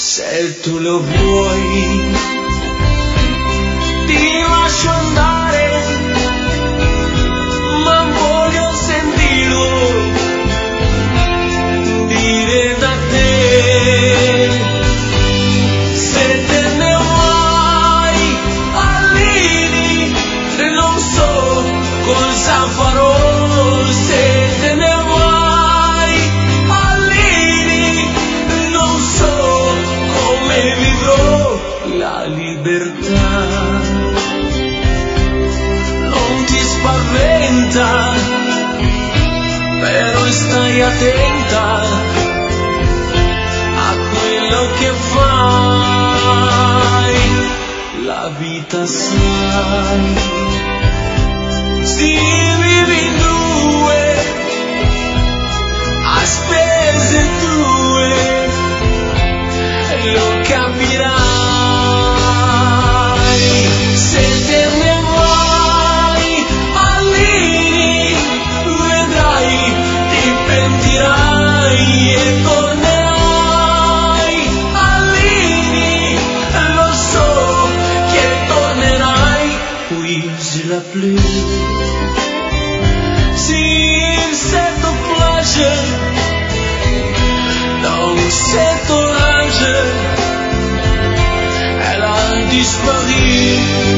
Se tu lo vuoi, ti lascio andare, ma voglio sentirlo dire da te. Se te ne vai all'ini, non so cosa farò. Se te ne vai all'ini, non so come vivrò la libertà. Non ti spaventa, però stai attenta a quello che fai. La vita sai, si vivi in due, a spese tue, lo capirai. Se te ne vai all'ini, vedrai, ti pentirai e tornerai all'ini, lo so che tornerai. Puis la pluie, si cette plage, dans cet orage, elle a disparu.